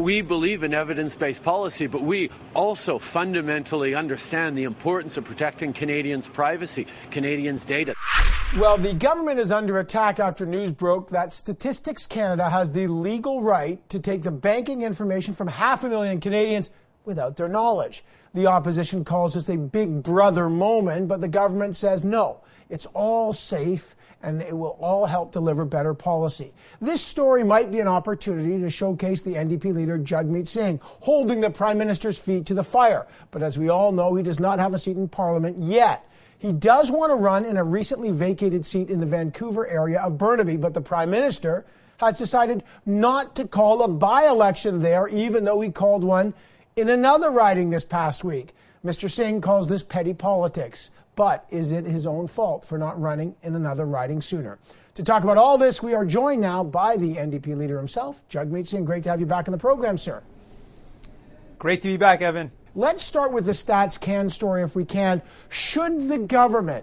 we believe in evidence-based policy, but we also fundamentally understand the importance of protecting Canadians' privacy, Canadians' data. Well, the government is under attack after news broke that Statistics Canada has the legal right to take the banking information from 500,000 Canadians without their knowledge. The opposition calls this a big brother moment, but the government says no, it's all safe and it will all help deliver better policy. This story might be an opportunity to showcase the NDP leader Jagmeet Singh holding the Prime Minister's feet to the fire. But as we all know, he does not have a seat in Parliament yet. He does want to run in a recently vacated seat in the Vancouver area of Burnaby, but the Prime Minister has decided not to call a by-election there, even though he called one in another riding this past week. Mr. Singh calls this petty politics. But is it his own fault for not running in another riding sooner? To talk about all this, we are joined now by the NDP leader himself, Jagmeet Singh. Great to have you back in the program, sir. Great to be back, Evan. Let's start with the Stats Can story, if we can. Should the government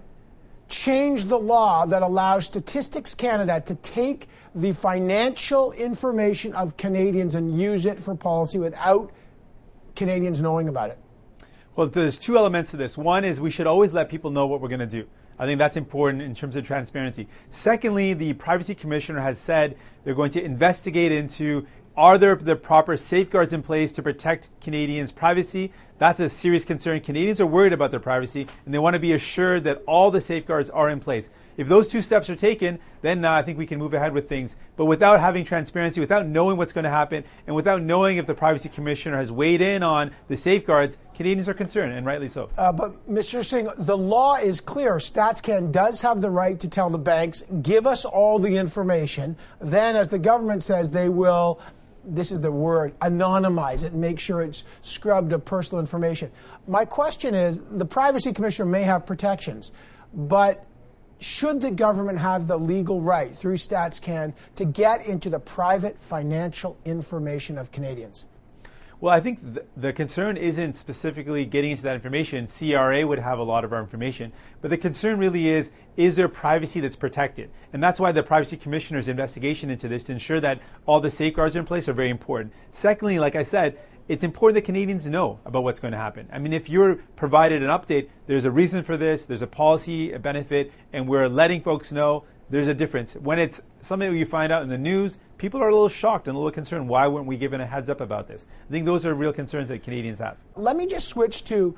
change the law that allows Statistics Canada to take the financial information of Canadians and use it for policy without Canadians knowing about it? Well, there's two elements to this. One is we should always let people know what we're going to do. I think that's important in terms of transparency. Secondly, the Privacy Commissioner has said they're going to investigate into are there the proper safeguards in place to protect Canadians' privacy. That's a serious concern. Canadians are worried about their privacy, and they want to be assured that all the safeguards are in place. If those two steps are taken, then I think we can move ahead with things. But without having transparency, without knowing what's going to happen, and without knowing if the Privacy Commissioner has weighed in on the safeguards, Canadians are concerned, and rightly so. But Mr. Singh, the law is clear. StatsCan does have the right to tell the banks, give us all the information. Then, as the government says, they will, this is the word, anonymize it and make sure it's scrubbed of personal information. My question is, the Privacy Commissioner may have protections, but should the government have the legal right through StatsCan to get into the private financial information of Canadians? Well, I think the concern isn't specifically getting into that information. CRA would have a lot of our information. But the concern really is there privacy that's protected? And that's why the Privacy Commissioner's investigation into this, to ensure that all the safeguards are in place, are very important. Secondly, like I said, it's important that Canadians know about what's going to happen. I mean, if you're provided an update, there's a reason for this, there's a policy, a benefit, and we're letting folks know. There's a difference. When it's something that you find out in the news, people are a little shocked and a little concerned. Why weren't we given a heads up about this? I think those are real concerns that Canadians have. Let me just switch to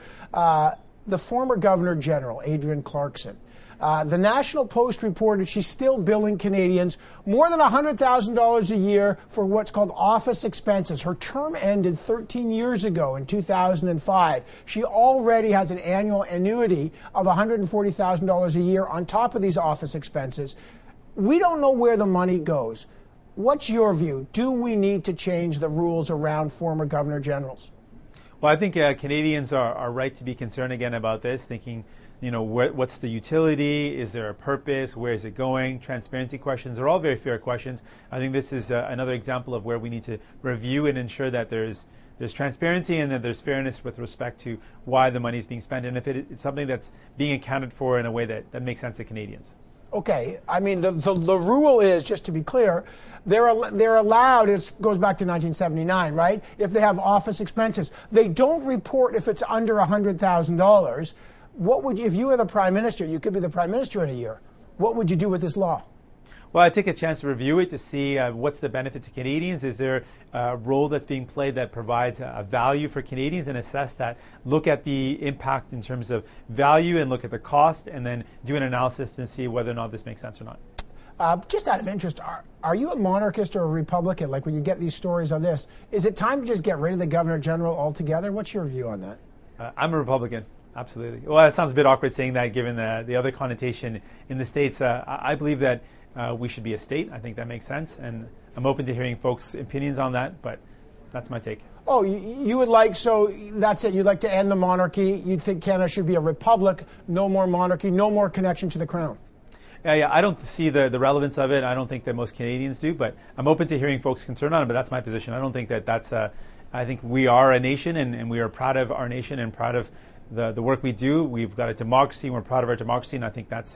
the former Governor General, Adrienne Clarkson. The National Post reported she's still billing Canadians more than $100,000 a year for what's called office expenses. Her term ended 13 years ago in 2005. She already has an annual annuity of $140,000 a year on top of these office expenses. We don't know where the money goes. What's your view? Do we need to change the rules around former Governor Generals? Well, I think Canadians are right to be concerned again about this, thinking, you know, what's the utility? Is there a purpose? Where is it going? Transparency questions are all very fair questions. I think this is another example of where we need to review and ensure that there's transparency and that there's fairness with respect to why the money is being spent, and if it's something that's being accounted for in a way that makes sense to Canadians. Okay, I mean, the rule is, just to be clear, they're allowed, it goes back to 1979, right? If they have office expenses. They don't report if it's under $100,000. What would you, if you were the Prime Minister, you could be the Prime Minister in a year, what would you do with this law? Well, I'd take a chance to review it to see what's the benefit to Canadians. Is there a role that's being played that provides a value for Canadians, and assess that, look at the impact in terms of value and look at the cost, and then do an analysis and see whether or not this makes sense or not. Just out of interest, are you a monarchist or a Republican? Like when you get these stories on this, is it time to just get rid of the Governor General altogether? What's your view on that? I'm a Republican. Absolutely. Well, it sounds a bit awkward saying that given the other connotation in the States. I believe that we should be a state. I think that makes sense. And I'm open to hearing folks' opinions on that, but that's my take. Oh, you would like, so that's it. You'd like to end the monarchy. You'd think Canada should be a republic, no more monarchy, no more connection to the crown. Yeah, I don't see the relevance of it. I don't think that most Canadians do, but I'm open to hearing folks' concern on it, but that's my position. I don't think that's I think we are a nation, and we are proud of our nation and proud of the work we do. We've got a democracy, and we're proud of our democracy, and I think that's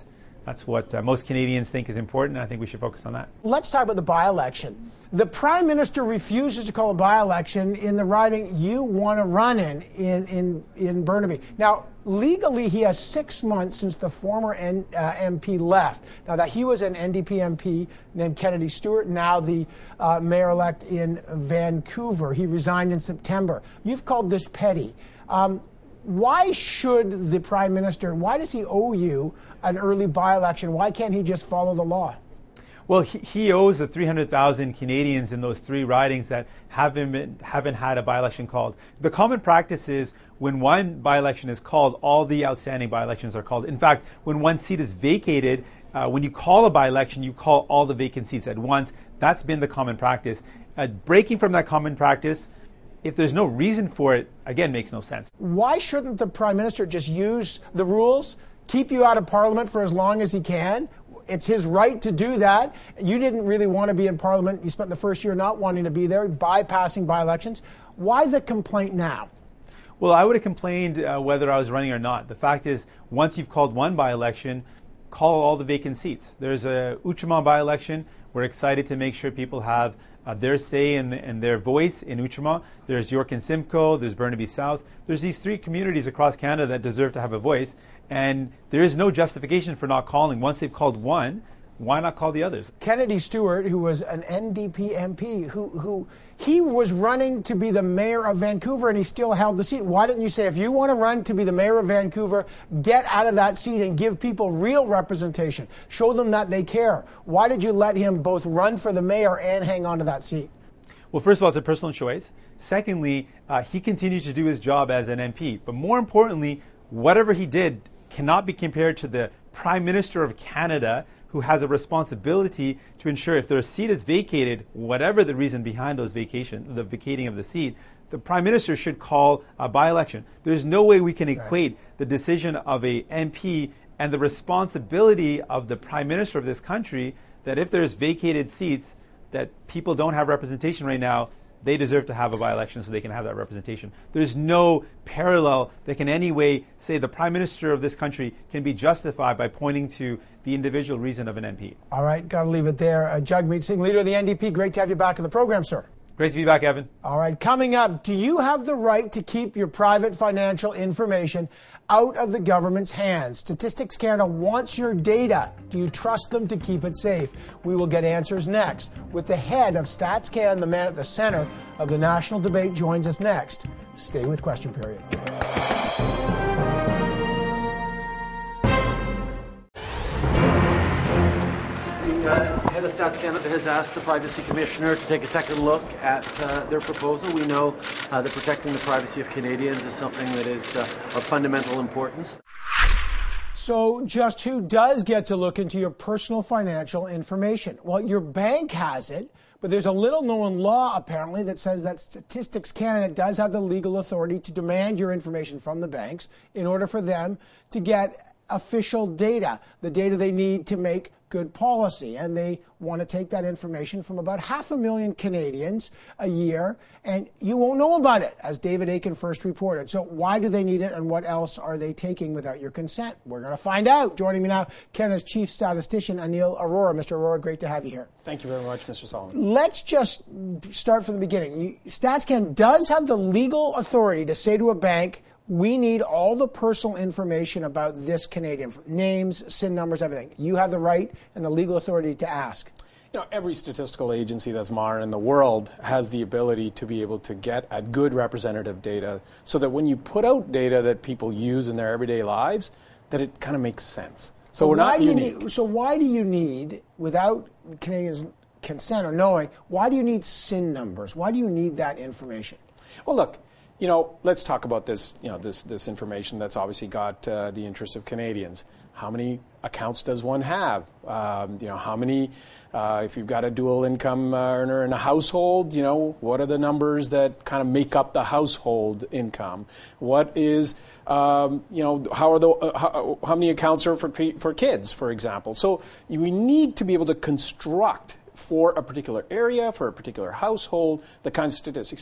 That's what most Canadians think is important, and I think we should focus on that. Let's talk about the by-election. The Prime Minister refuses to call a by-election in the riding you want to run in Burnaby. Now, legally, he has 6 months since the former MP left. Now, that he was an NDP MP named Kennedy Stewart, now the mayor-elect in Vancouver. He resigned in September. You've called this petty. Why should the Prime Minister, why does he owe you an early by-election? Why can't he just follow the law? Well, he owes the 300,000 Canadians in those 3 ridings that haven't had a by-election called. The common practice is when one by-election is called, all the outstanding by-elections are called. In fact, when one seat is vacated, when you call a by-election, you call all the vacant seats at once. That's been the common practice. Breaking from that common practice, if there's no reason for it, again, makes no sense. Why shouldn't the Prime Minister just use the rules, keep you out of Parliament for as long as he can? It's his right to do that. You didn't really want to be in Parliament. You spent the first year not wanting to be there, bypassing by-elections. Why the complaint now? Well, I would have complained whether I was running or not. The fact is, once you've called one by-election, call all the vacant seats. There's a Outremont by-election. We're excited to make sure people have their say and their voice in Outremont. There's York and Simcoe. There's Burnaby South. There's these 3 communities across Canada that deserve to have a voice. And there is no justification for not calling. Once they've called one, why not call the others? Kennedy Stewart, who was an NDP MP, who he was running to be the mayor of Vancouver and he still held the seat. Why didn't you say, if you want to run to be the mayor of Vancouver, get out of that seat and give people real representation? Show them that they care. Why did you let him both run for the mayor and hang on to that seat? Well, first of all, it's a personal choice. Secondly, he continues to do his job as an MP. But more importantly, whatever he did cannot be compared to the Prime Minister of Canada, who has a responsibility to ensure if their seat is vacated, whatever the reason behind the vacating of the seat, the Prime Minister should call a by-election. There's no way we can equate the decision of a MP and the responsibility of the Prime Minister of this country that if there's vacated seats that people don't have representation right now, they deserve to have a by-election so they can have that representation. There's no parallel that can in any way say the Prime Minister of this country can be justified by pointing to the individual reason of an MP. All right, got to leave it there. Jagmeet Singh, leader of the NDP, great to have you back in the program, sir. Great to be back, Evan. All right, coming up, do you have the right to keep your private financial information out of the government's hands? Statistics Canada wants your data. Do you trust them to keep it safe? We will get answers next. With the head of Stats Canada, the man at the center of the national debate, joins us next. Stay with Question Period. Head of Stats Canada has asked the Privacy Commissioner to take a second look at their proposal. We know that protecting the privacy of Canadians is something that is of fundamental importance. So just who does get to look into your personal financial information? Well, your bank has it, but there's a little-known law, apparently, that says that Statistics Canada does have the legal authority to demand your information from the banks in order for them to get official data, the data they need to make good policy. And they want to take that information from about 500,000 Canadians a year, and you won't know about it, as David Akin first reported. So why do they need it, and what else are they taking without your consent? We're going to find out. Joining me now, Canada's chief statistician, Anil Arora. Mr. Arora, great to have you here. Thank you very much, Mr. Solomon. Let's just start from the beginning. StatsCan does have the legal authority to say to a bank, we need all the personal information about this Canadian, names, SIN numbers, everything. You have the right and the legal authority to ask. You know, every statistical agency that's modern in the world has the ability to be able to get at good representative data so that when you put out data that people use in their everyday lives, that it kind of makes sense. So we're not unique. So why do you need, without Canadians' consent or knowing, why do you need SIN numbers? Why do you need that information? Well, look, you know, let's talk about this, you know, this information that's obviously got the interest of Canadians. How many accounts does one have? You know, how many, if you've got a dual income earner in a household, you know, what are the numbers that kind of make up the household income? What is, you know, how many accounts are for kids, for example? So we need to be able to construct for a particular area, for a particular household, the kinds of statistics.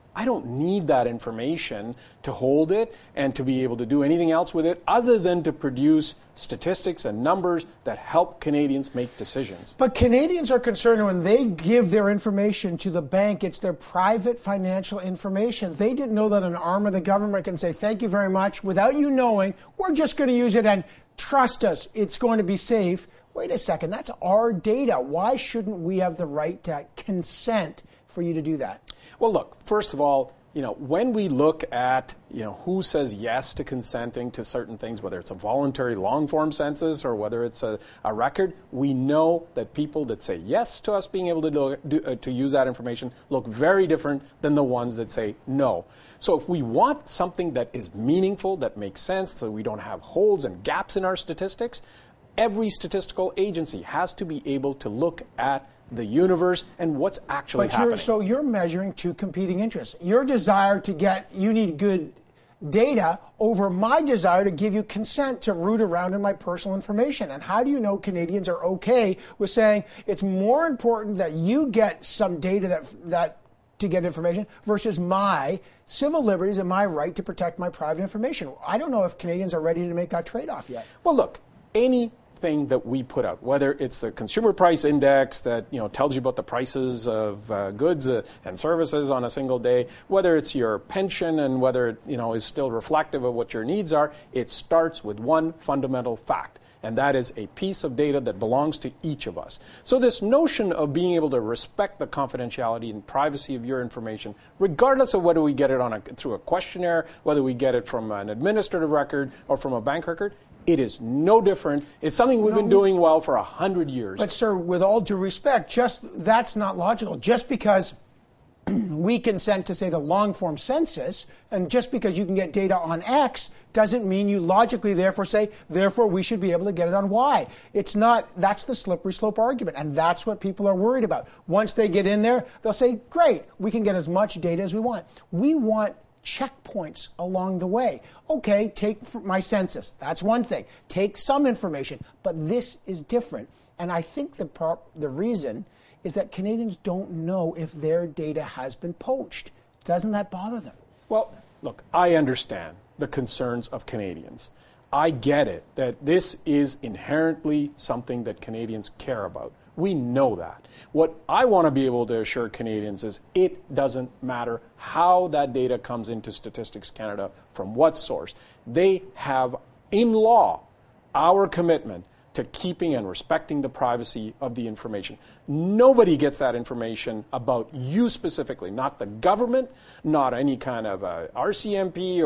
I don't need that information to hold it and to be able to do anything else with it other than to produce statistics and numbers that help Canadians make decisions. But Canadians are concerned when they give their information to the bank, it's their private financial information. They didn't know that an arm of the government can say, thank you very much, without you knowing, we're just going to use it and trust us, it's going to be safe. Wait a second, that's our data. Why shouldn't we have the right to consent for you to do that? Well, look, first of all, when we look at, who says yes to consenting to certain things, whether it's a voluntary long-form census or whether it's a record, we know that people that say yes to us being able to use that information look very different than the ones that say no. So if we want something that is meaningful, that makes sense, so we don't have holes and gaps in our statistics, every statistical agency has to be able to look at the universe and what's actually happening. So you're measuring two competing interests. Your desire you need good data over my desire to give you consent to root around in my personal information. And how do you know Canadians are okay with saying it's more important that you get some data that to get information versus my civil liberties and my right to protect my private information? I don't know if Canadians are ready to make that trade-off yet. Well, look, anything that we put out, whether it's the consumer price index that tells you about the prices of goods and services on a single day, whether it's your pension and whether it is still reflective of what your needs are, it starts with one fundamental fact, and that is a piece of data that belongs to each of us. So this notion of being able to respect the confidentiality and privacy of your information, regardless of whether we get it through a questionnaire, whether we get it from an administrative record or from a bank record, it is no different. It's something we've been doing well for 100 years. But, sir, with all due respect, that's not logical. Just because we consent to, say, the long-form census, and just because you can get data on X doesn't mean you logically therefore say, therefore we should be able to get it on Y. It's not. That's the slippery slope argument, and that's what people are worried about. Once they get in there, they'll say, great, we can get as much data as we want. We want checkpoints along the way. Okay, take my census. That's one thing. Take some information, but this is different. And I think the reason is that Canadians don't know if their data has been poached. Doesn't that bother them? Well, look, I understand the concerns of Canadians. I get it that this is inherently something that Canadians care about. We know that. What I want to be able to assure Canadians is it doesn't matter how that data comes into Statistics Canada, from what source. They have, in law, our commitment to keeping and respecting the privacy of the information. Nobody gets that information about you specifically, not the government, not any kind of RCMP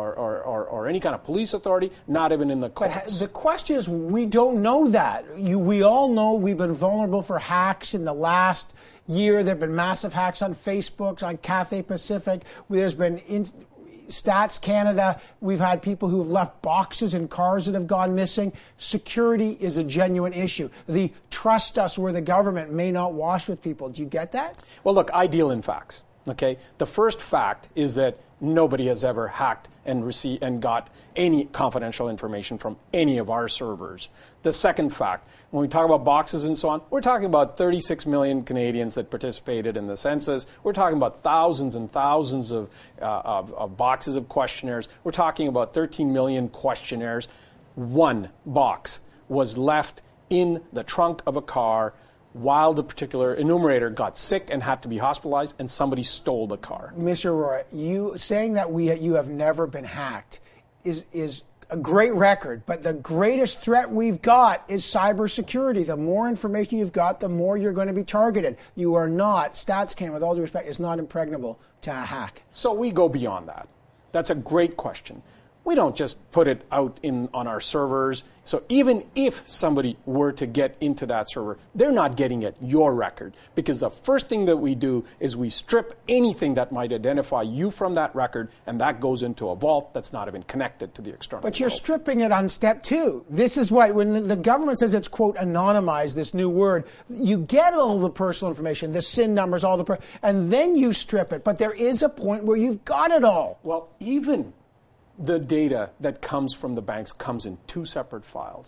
or any kind of police authority, not even in the courts. But the question is, we don't know that. We all know we've been vulnerable for hacks in the last year. There have been massive hacks on Facebook, on Cathay Pacific. There's been Stats Canada, we've had people who've left boxes in cars that have gone missing. Security is a genuine issue. The trust us where the government may not wash with people. Do you get that? Well, look, I deal in facts. Okay, the first fact is that nobody has ever hacked and received and got any confidential information from any of our servers. The second fact, when we talk about boxes and so on, we're talking about 36 million Canadians that participated in the census. We're talking about thousands and thousands of boxes of questionnaires. We're talking about 13 million questionnaires. One box was left in the trunk of a car while the particular enumerator got sick and had to be hospitalized, and somebody stole the car. Mr. Arroyo, you saying that you have never been hacked is a great record, but the greatest threat we've got is cybersecurity. The more information you've got, the more you're going to be targeted. You are not, StatsCan, with all due respect, is not impregnable to a hack. So we go beyond that. That's a great question. We don't just put it out on our servers. So even if somebody were to get into that server, they're not getting at your record, because the first thing that we do is we strip anything that might identify you from that record, and that goes into a vault that's not even connected to the external But you're world. stripping it on step two. This is what, when the government says it's, quote, anonymized, this new word, you get all the personal information, the SIN numbers, and then you strip it. But there is a point where you've got it all. Well, even the data that comes from the banks comes in two separate files.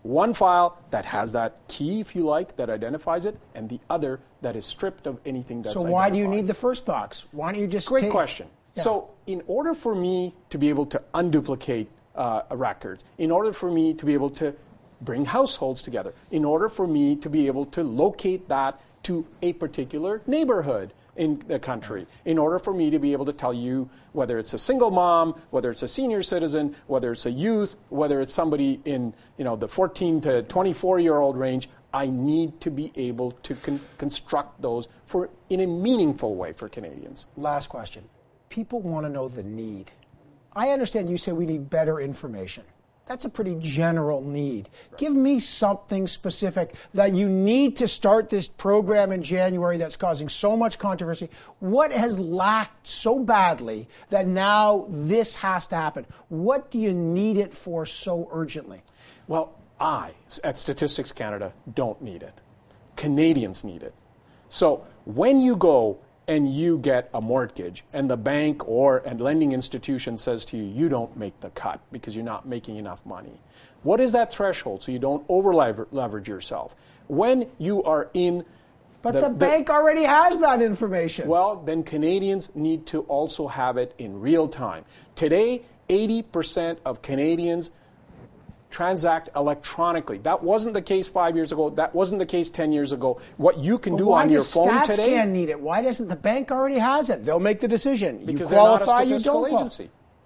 One file that has that key, if you like, that identifies it, and the other that is stripped of anything that's So why do you identified. need the first box? Why don't you just Great question. Yeah. So in order for me to be able to unduplicate records, in order for me to be able to bring households together, in order for me to be able to locate that to a particular neighborhood in the country, in order for me to be able to tell you whether it's a single mom, whether it's a senior citizen, whether it's a youth, whether it's somebody in the 14 to 24-year-old range, I need to be able to construct those in a meaningful way for Canadians. Last question. People want to know the need. I understand you say we need better information. That's a pretty general need. Right. Give me something specific that you need to start this program in January that's causing so much controversy. What has lacked so badly that now this has to happen? What do you need it for so urgently? Well, I, at Statistics Canada, don't need it. Canadians need it. So when you go and you get a mortgage and the bank or a lending institution says to you, you don't make the cut because you're not making enough money. What is that threshold so you don't over-leverage yourself? When you are in... But the bank already has that information. Well, then Canadians need to also have it in real time. Today, 80% of Canadians transact electronically. That wasn't the case 5 years ago. That wasn't the case 10 years ago. What you can do on your phone today... Why does StatsCan need it? Why doesn't the bank already has it? They'll make the decision. Because you qualify, they're not a you statistical don't agency.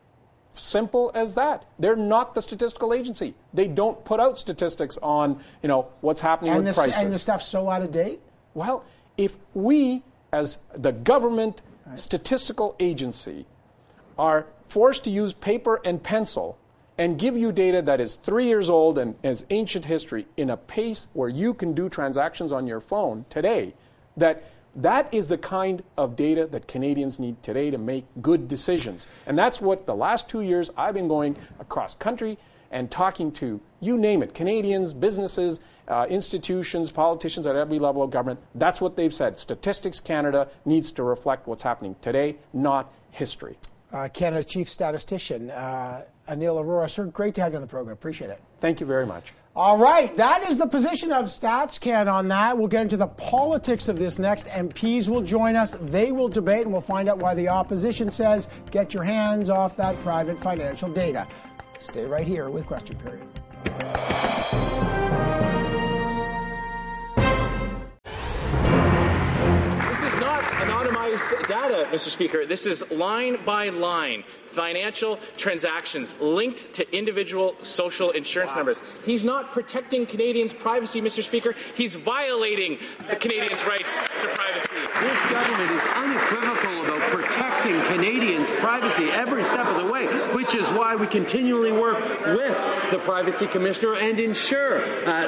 Simple as that. They're not the statistical agency. They don't put out statistics on, what's happening with prices. And the stuff's so out of date? Well, if we, as the government statistical agency, are forced to use paper and pencil and give you data that is 3 years old and as ancient history in a pace where you can do transactions on your phone today, that is the kind of data that Canadians need today to make good decisions. And that's what the last 2 years I've been going across country and talking to, you name it, Canadians, businesses, institutions, politicians at every level of government. That's what they've said. Statistics Canada needs to reflect what's happening today, not history. Canada's chief statistician, Anil Arora. Sir, great to have you on the program. Appreciate it. Thank you very much. All right, that is the position of StatsCan on that. We'll get into the politics of this next. MPs will join us. They will debate, and we'll find out why the opposition says, get your hands off that private financial data. Stay right here with Question Period. This is not anonymized data, Mr. Speaker. This is line by line financial transactions linked to individual social insurance numbers. He's not protecting Canadians' privacy, Mr. Speaker. He's violating the Canadians' rights to privacy. This government is unequivocal about protecting Canadians' privacy every step of the way, which is why we continually work with the Privacy Commissioner and ensure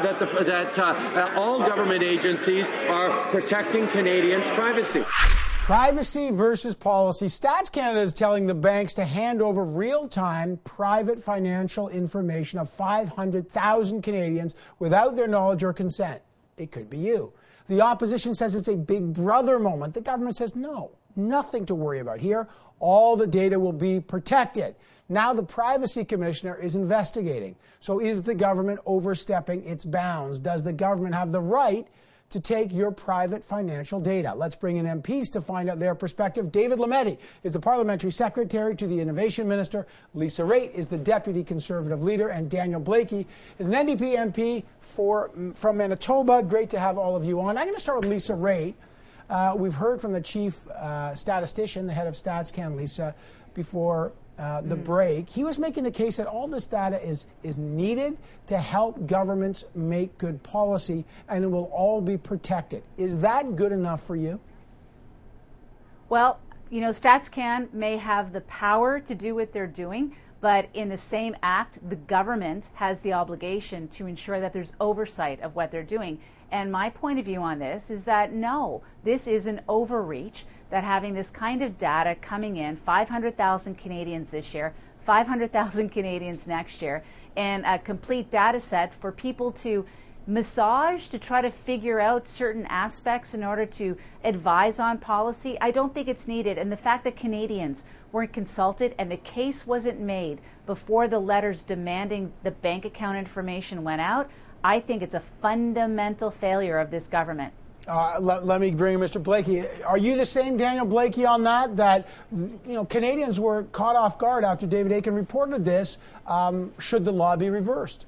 that all government agencies are protecting Canadians' privacy. Privacy versus policy. Stats Canada is telling the banks to hand over real-time private financial information of 500,000 Canadians without their knowledge or consent. It could be you. The opposition says it's a big brother moment. The government says no, nothing to worry about here. All the data will be protected. Now the Privacy Commissioner is investigating. So is the government overstepping its bounds? Does the government have the right to take your private financial data? Let's bring in MPs to find out their perspective. David Lametti is the Parliamentary Secretary to the Innovation Minister. Lisa Raitt is the Deputy Conservative Leader. And Daniel Blakey is an NDP MP from Manitoba. Great to have all of you on. I'm going to start with Lisa Raitt. We've heard from the Chief Statistician, the head of StatsCan, Lisa, before the break. He was making the case that all this data is needed to help governments make good policy, and it will all be protected. Is that good enough for you? Well, StatsCan may have the power to do what they're doing, but in the same act, the government has the obligation to ensure that there's oversight of what they're doing. And my point of view on this is that no, this is an overreach, that having this kind of data coming in, 500,000 Canadians this year, 500,000 Canadians next year, and a complete data set for people to massage to try to figure out certain aspects in order to advise on policy, I don't think it's needed. And the fact that Canadians weren't consulted and the case wasn't made before the letters demanding the bank account information went out, I think it's a fundamental failure of this government. Let me bring Mr. Blakey. Are you the same, Daniel Blakey, on that Canadians were caught off guard after David Akin reported this? Should the law be reversed?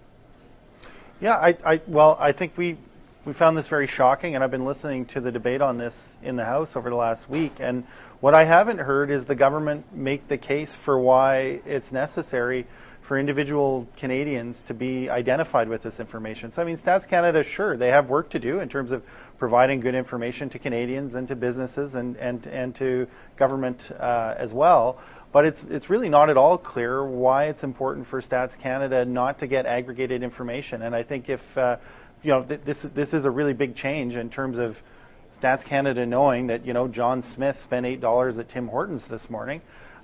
Yeah, I think we found this very shocking, and I've been listening to the debate on this in the House over the last week, and what I haven't heard is the government make the case for why it's necessary for individual Canadians to be identified with this information. So, I mean, Stats Canada, sure, they have work to do in terms of providing good information to Canadians and to businesses and to government as well. But it's really not at all clear why it's important for Stats Canada not to get aggregated information. And I think if this is a really big change in terms of Stats Canada knowing that John Smith spent $8 at Tim Hortons this morning.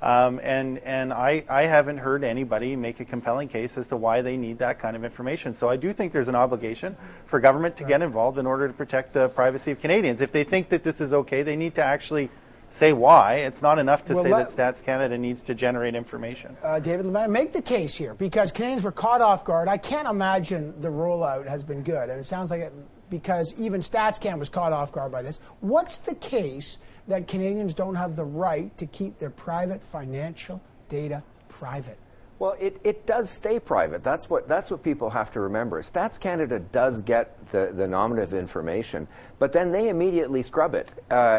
And I haven't heard anybody make a compelling case as to why they need that kind of information. So I do think there's an obligation for government to get involved in order to protect the privacy of Canadians. If they think that this is okay, they need to actually say why. It's not enough to say that Stats Canada needs to generate information. David, make the case here, because Canadians were caught off guard. I can't imagine the rollout has been good. And it sounds like because even Stats Canada was caught off guard by this. What's the case that Canadians don't have the right to keep their private financial data private? Well, it does stay private. That's what people have to remember. Stats Canada does get the nominative information, but then they immediately scrub it,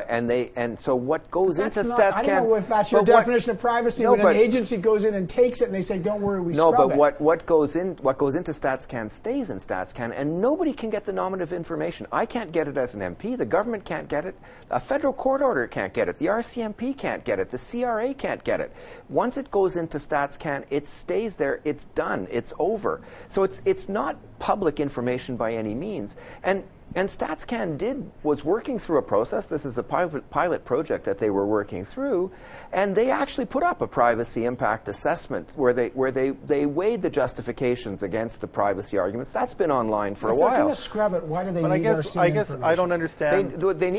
and so what goes into Stats Canada? I don't know if that's your definition of privacy. When an agency goes in and takes it, and they say, "Don't worry, we scrub it." No, but what goes into Stats Can stays in Stats Can, and nobody can get the nominative information. I can't get it as an MP. The government can't get it. A federal court order can't get it. The RCMP can't get it. The CRA can't get it. Once it goes into Stats Can, it stays there. It's done. It's over. So it's not public information by any means. And StatsCan was working through a process. This is a pilot project that they were working through, and they actually put up a privacy impact assessment where they weighed the justifications against the privacy arguments. That's been online for a while. If they're going to scrub it, why do they need RC I guess I don't understand. They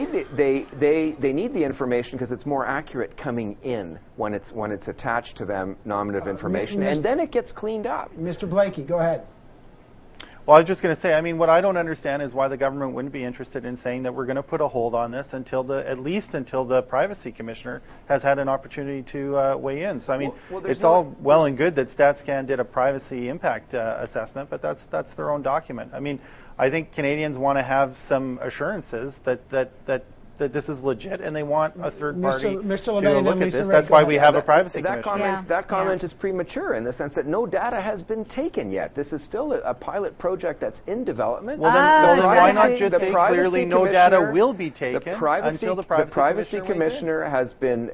need the information because it's more accurate coming in when it's attached to them nominative information, and then it gets cleaned up. Mr. Blakey, go ahead. Well, I was just going to say, I mean, what I don't understand is why the government wouldn't be interested in saying that we're going to put a hold on this at least until the Privacy Commissioner has had an opportunity to weigh in. So, I mean, it's all well and good that StatsCan did a privacy impact assessment, but that's their own document. I mean, I think Canadians want to have some assurances that this is legit, and they want a third party to look at this. That's why we have a privacy commissioner. That comment is premature in the sense that no data has been taken yet. This is still a pilot project that's in development. Well, then why not just say clearly no data will be taken until the privacy commissioner has been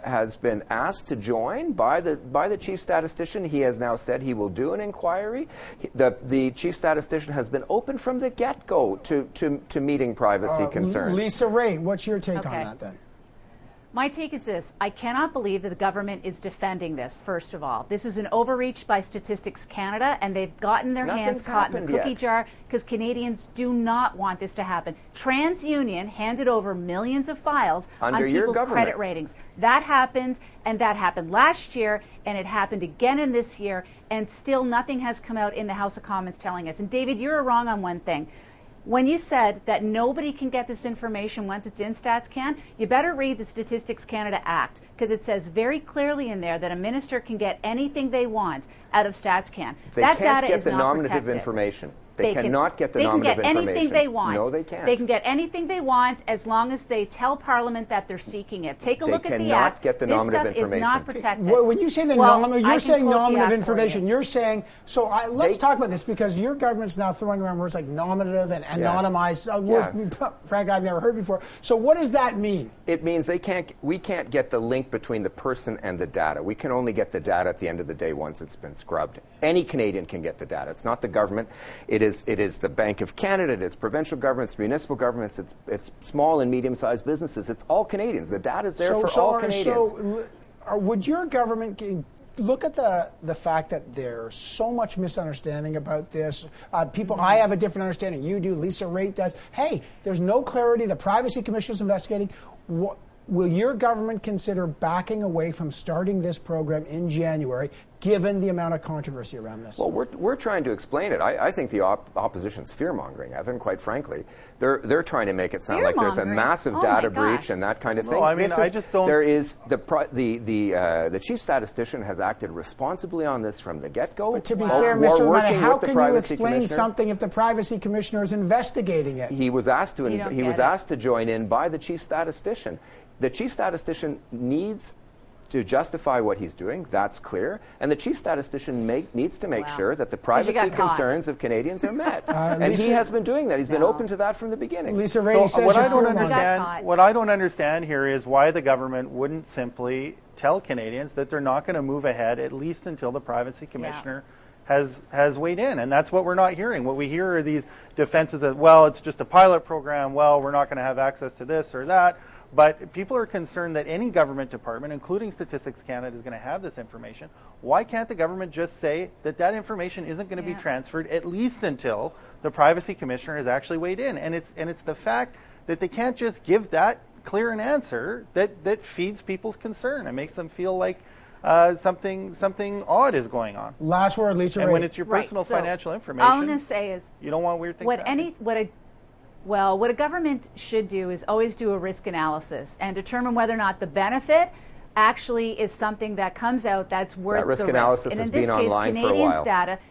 asked to join by the chief statistician. He has now said he will do an inquiry. The chief statistician has been open from the get-go to meeting privacy concerns. Lisa Raitt, what's your take on that then? My take is this. I cannot believe that the government is defending this, first of all. This is an overreach by Statistics Canada, and they've gotten their hands caught in the cookie jar because Canadians do not want this to happen. TransUnion handed over millions of files on people's credit ratings. That happened, and that happened last year, and it happened again in this year, and still nothing has come out in the House of Commons telling us. And David, you're wrong on one thing. When you said that nobody can get this information once it's in StatsCan, you better read the Statistics Canada Act, because it says very clearly in there that a minister can get anything they want out of StatsCan. That data is not protected. They can't get the nominative information. They cannot get the nominative information. They can get anything they want. No, they can't. They can get anything they want as long as they tell Parliament that they're seeking it. Take a look at the Act. They cannot get the nominative information. This stuff is not protected. When you say you're saying nominative information. You're saying, let's talk about this, because your government's now throwing around words like nominative and anonymized, words, frankly, I've never heard before. So what does that mean? It means we can't get the link between the person and the data. We can only get the data at the end of the day once it's been scrubbed. Any Canadian can get the data. It's not the government. It is the Bank of Canada. It is provincial governments, municipal governments. It's small and medium-sized businesses. It's all Canadians. The data is there for all Canadians. So would your government look at the fact that there's so much misunderstanding about this. People, I have a different understanding. You do. Lisa Raitt does. Hey, there's no clarity. The Privacy Commissioner is investigating. Will your government consider backing away from starting this program in January, given the amount of controversy around this? Well, we're trying to explain it. I think the opposition's fear-mongering, Evan, quite frankly. They're trying to make it sound like there's a massive data breach and that kind of thing. No, I mean, I just don't... There is the chief statistician has acted responsibly on this from the get-go. But to be fair, Mr. Lemani, how can you explain something if the Privacy Commissioner is investigating it? He was asked to join in by the chief statistician. The chief statistician needs to justify what he's doing. That's clear. And the chief statistician needs to make sure that the privacy concerns of Canadians are met. And he has been doing that. He's been open to that from the beginning. Lisa Raitt says what I don't understand here is why the government wouldn't simply tell Canadians that they're not going to move ahead, at least until the Privacy Commissioner has weighed in. And that's what we're not hearing. What we hear are these defenses that, well, it's just a pilot program. Well, we're not going to have access to this or that. But people are concerned that any government department, including Statistics Canada, is going to have this information. Why can't the government just say that that information isn't going to be transferred, at least until the Privacy Commissioner has actually weighed in? And it's the fact that they can't just give that clear an answer that feeds people's concern and makes them feel like something odd is going on. Last word, Lisa Raitt. And when it's your personal financial information, all I'm going to say is, you don't want weird things happening. What a government should do is always do a risk analysis and determine whether or not the benefit actually is something that comes out that's worth the risk. That risk analysis has been online for a while.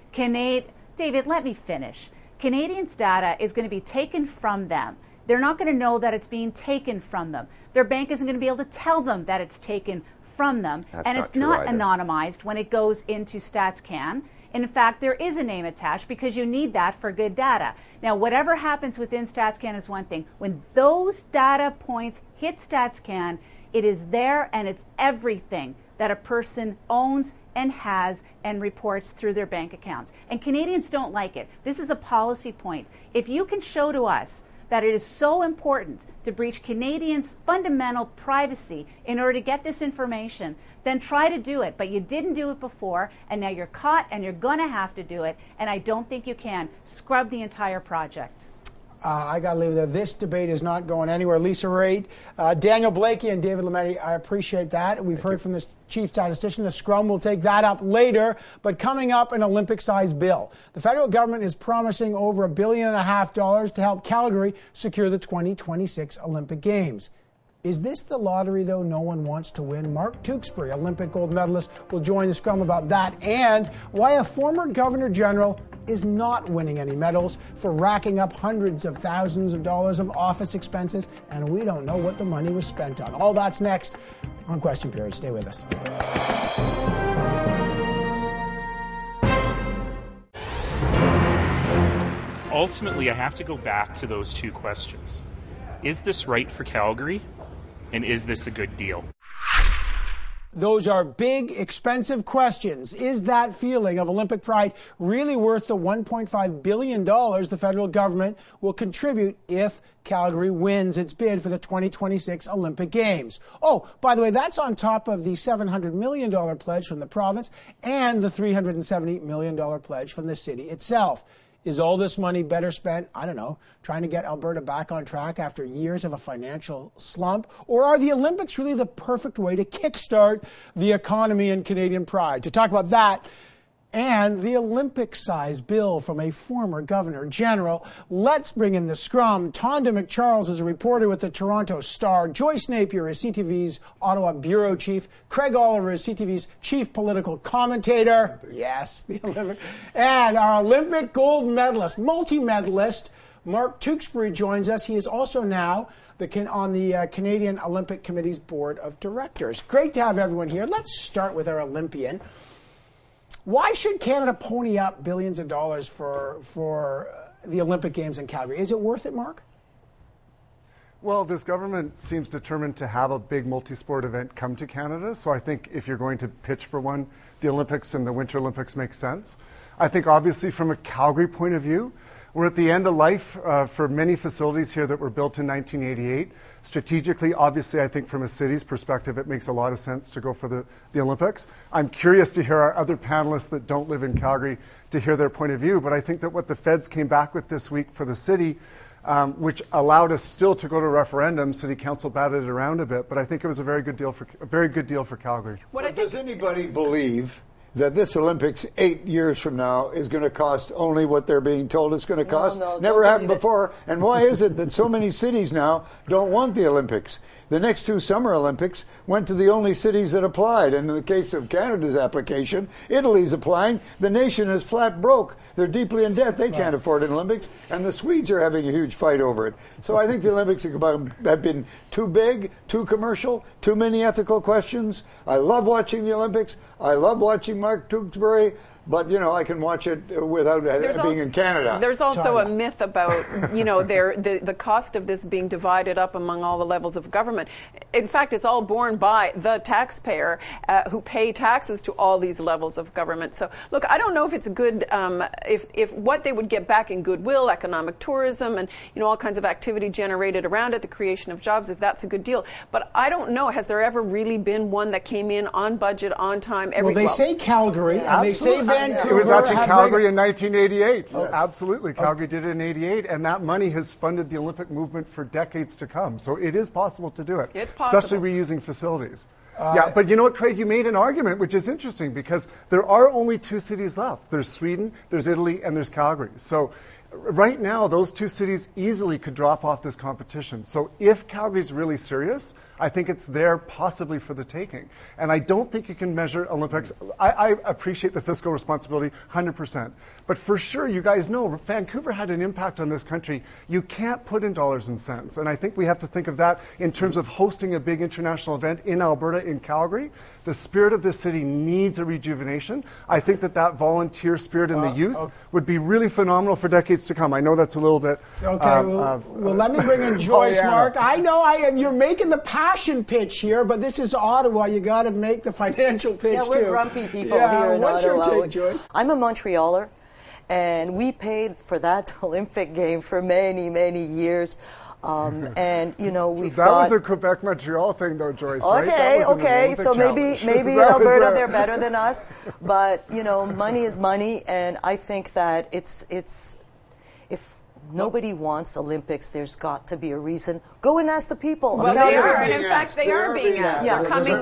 David, let me finish. Canadians' data is going to be taken from them. They're not going to know that it's being taken from them. Their bank isn't going to be able to tell them that it's taken from them. And it's not anonymized when it goes into StatsCan. In fact, there is a name attached because you need that for good data. Now, whatever happens within StatsCan is one thing. When those data points hit StatsCan, it is there and it's everything that a person owns and has and reports through their bank accounts. And Canadians don't like it. This is a policy point. If you can show to us that it is so important to breach Canadians' fundamental privacy in order to get this information, then try to do it. But you didn't do it before, and now you're caught, and you're going to have to do it, and I don't think you can. Scrub the entire project. I got to leave it there. This debate is not going anywhere. Lisa Raitt, Daniel Blakey, and David Lametti, I appreciate that. We've heard from the chief statistician. The Scrum will take that up later. But coming up, an Olympic-sized bill. The federal government is promising over $1.5 billion to help Calgary secure the 2026 Olympic Games. Is this the lottery, though, no one wants to win? Mark Tewksbury, Olympic gold medalist, will join the Scrum about that and why a former Governor General is not winning any medals for racking up hundreds of thousands of dollars of office expenses, and we don't know what the money was spent on. All that's next on Question Period. Stay with us. Ultimately, I have to go back to those two questions. Is this right for Calgary? And is this a good deal? Those are big, expensive questions. Is that feeling of Olympic pride really worth the $1.5 billion the federal government will contribute if Calgary wins its bid for the 2026 Olympic Games? Oh, by the way, that's on top of the $700 million pledge from the province and the $370 million pledge from the city itself. Is all this money better spent, I don't know, trying to get Alberta back on track after years of a financial slump? Or are the Olympics really the perfect way to kickstart the economy and Canadian pride? To talk about that and the Olympic-sized bill from a former Governor General, let's bring in the Scrum. Tonda McCharles is a reporter with the Toronto Star. Joyce Napier is CTV's Ottawa Bureau Chief. Craig Oliver is CTV's Chief Political Commentator. Yes, the Olympic. And our Olympic gold medalist, multi-medalist, Mark Tewksbury joins us. He is also now on the Canadian Olympic Committee's Board of Directors. Great to have everyone here. Let's start with our Olympian. Why should Canada pony up billions of dollars for the Olympic Games in Calgary? Is it worth it, Mark? Well, this government seems determined to have a big multi-sport event come to Canada. So I think if you're going to pitch for one, the Olympics and the Winter Olympics make sense. I think obviously from a Calgary point of view, We're at the end of life for many facilities here that were built in 1988. Strategically, obviously, I think from a city's perspective, it makes a lot of sense to go for the Olympics. I'm curious to hear our other panelists that don't live in Calgary to hear their point of view, but I think that what the feds came back with this week for the city, which allowed us still to go to referendum, City Council batted it around a bit, but I think it was a very good deal for Calgary. Does anybody believe that this Olympics 8 years from now is going to cost only what they're being told it's going to cost? No, never happened before. And why is it that so many cities now don't want the Olympics? The next 2 Summer Olympics went to the only cities that applied. And in the case of Canada's application, Italy's applying. The nation is flat broke. They're deeply in debt. They can't afford an Olympics. And the Swedes are having a huge fight over it. So I think the Olympics have been too big, too commercial, too many ethical questions. I love watching the Olympics. I love watching Mark Tewksbury. But, I can watch it without being in Canada. There's also a myth about, the cost of this being divided up among all the levels of government. In fact, it's all borne by the taxpayer who pay taxes to all these levels of government. So, look, I don't know if it's good, if what they would get back in goodwill, economic tourism, and, all kinds of activity generated around it, the creation of jobs, if that's a good deal. But I don't know, has there ever really been one that came in on budget, on time, Well, they say Calgary, and they say Vancouver. It was actually Calgary in 1988. Oh. Absolutely. Calgary did it in 88, and that money has funded the Olympic movement for decades to come. So it is possible to do it, it's possible. Especially reusing facilities. But you know what, Craig? You made an argument, which is interesting, because there are only 2 cities left. There's Sweden, there's Italy, and there's Calgary. So right now, those 2 cities easily could drop off this competition. So if Calgary's really serious, I think it's there possibly for the taking. And I don't think you can measure Olympics. I appreciate the fiscal responsibility 100%. But for sure, you guys know, Vancouver had an impact on this country. You can't put in dollars and cents. And I think we have to think of that in terms of hosting a big international event in Alberta, in Calgary. The spirit of this city needs a rejuvenation. I think that volunteer spirit in the youth would be really phenomenal for decades to come. I know that's a little bit... Okay, well, let me bring in Joyce, Mark. I know you're making the passion pitch here, but this is Ottawa. You got to make the financial pitch, too. Yeah, we're grumpy people here in what's Ottawa. Your take, Joyce? I'm a Montrealer, and we paid for that Olympic game for many, many years. And we've that was a Quebec-Montreal thing, though, Joyce. Okay, right? okay. So maybe in Alberta they're better than us, but money is money, and I think that it's if nobody wants Olympics, there's got to be a reason. Go and ask the people. Well, they are. In fact, they are being asked. Yeah, they're coming.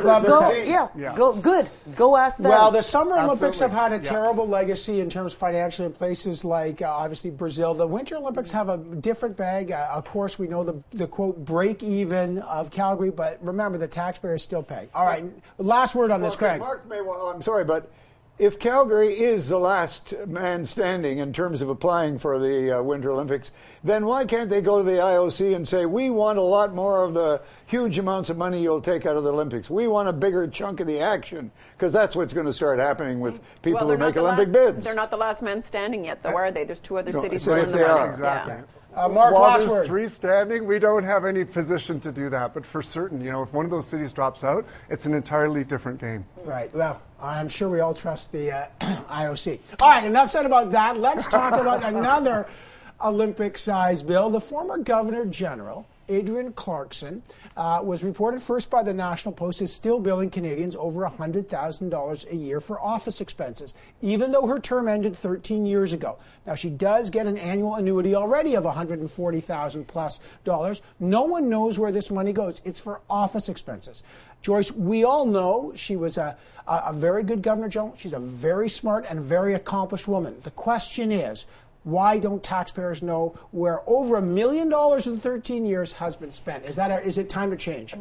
Go ask them. Well, the Summer Olympics have had a terrible legacy in terms financially in places like, obviously, Brazil. The Winter Olympics have a different bag. Of course, we know the quote, break even of Calgary, but remember, the taxpayer is still paying. All right, last word on this, Craig. Mark I'm sorry, but if Calgary is the last man standing in terms of applying for the Winter Olympics, then why can't they go to the IOC and say, we want a lot more of the huge amounts of money you'll take out of the Olympics. We want a bigger chunk of the action, because that's what's going to start happening with people who make Olympic bids. They're not the last man standing yet, though, are they? There's 2 other cities still in the running. Exactly. Yeah. Mark, While last there's word. 3 standing, we don't have any position to do that. But for certain, if one of those cities drops out, it's an entirely different game. Right. Well, I'm sure we all trust the IOC. All right, enough said about that. Let's talk about another Olympic-sized bill. The former Governor General, Adrienne Clarkson, was reported first by the National Post as still billing Canadians over $100,000 a year for office expenses, even though her term ended 13 years ago. Now, she does get an annual annuity already of $140,000 plus. No one knows where this money goes. It's for office expenses. Joyce, we all know she was a very good Governor General. She's a very smart and very accomplished woman. The question is, why don't taxpayers know where over $1 million in 13 years has been spent? Is it time to change?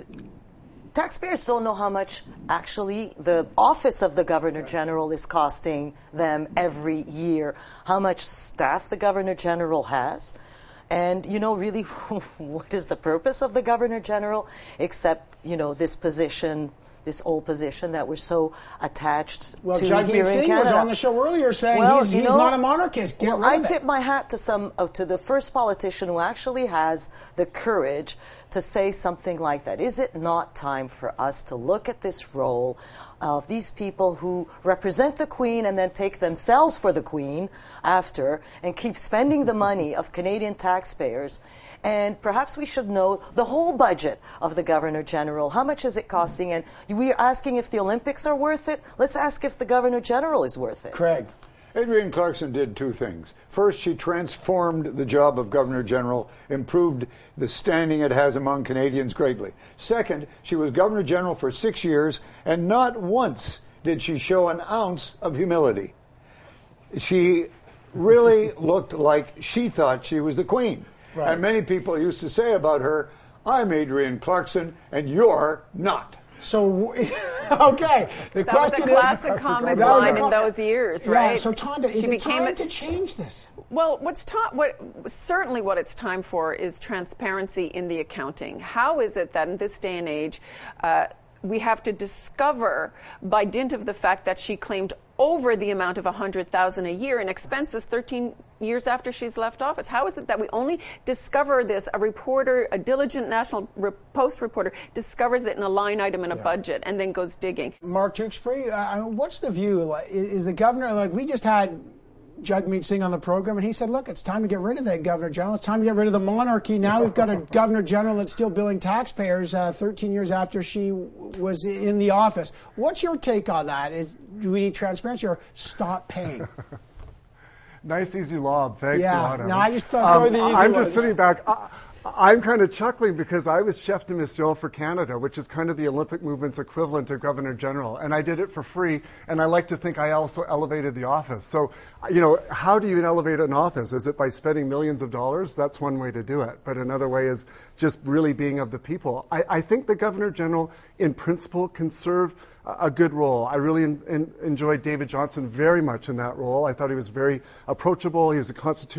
Taxpayers don't know how much actually the office of the Governor General is costing them every year, how much staff the Governor General has. And, really, what is the purpose of the Governor General except, this position, this old position that we're so attached to here in Canada. Well, Jagmeet Singh was on the show earlier saying he's not a monarchist. I tip my hat to the first politician who actually has the courage to say something like that. Is it not time for us to look at this role of these people who represent the Queen and then take themselves for the Queen after and keep spending the money of Canadian taxpayers. And perhaps we should know the whole budget of the Governor General. How much is it costing? And we're asking if the Olympics are worth it. Let's ask if the Governor General is worth it. Craig. Adrienne Clarkson did two things. First, she transformed the job of Governor General, improved the standing it has among Canadians greatly. Second, she was Governor General for 6 years, and not once did she show an ounce of humility. She really looked like she thought she was the Queen. Right. And many people used to say about her, I'm Adrienne Clarkson, and you're not. So, okay. The that was a classic comic line in those years, right? Yeah, so Tonda, is it time to change this? Well, certainly what it's time for is transparency in the accounting. How is it that in this day and age, we have to discover, by dint of the fact that she claimed over the amount of $100,000 a year in expenses 13 years after she's left office? How is it that we only discover this, a diligent National Post reporter discovers it in a line item in a budget and then goes digging? Mark Tewksbury, what's the view? Is the governor, we just had Jagmeet Singh on the program, and he said, look, it's time to get rid of that Governor General. It's time to get rid of the monarchy. Now we've got a Governor General that's still billing taxpayers 13 years after she was in the office. What's your take on that? Do we need transparency or stop paying? Nice, easy lob. Thanks a lot. No, I just thought throw the easy I'm ones. just sitting back. I'm kind of chuckling because I was chef de mission for Canada, which is kind of the Olympic movement's equivalent to Governor General, and I did it for free, and I like to think I also elevated the office. So, how do you elevate an office? Is it by spending millions of dollars? That's one way to do it, but another way is just really being of the people. I think the Governor General, in principle, can serve a good role. I really enjoyed David Johnston very much in that role. I thought he was very approachable. He was a constitutional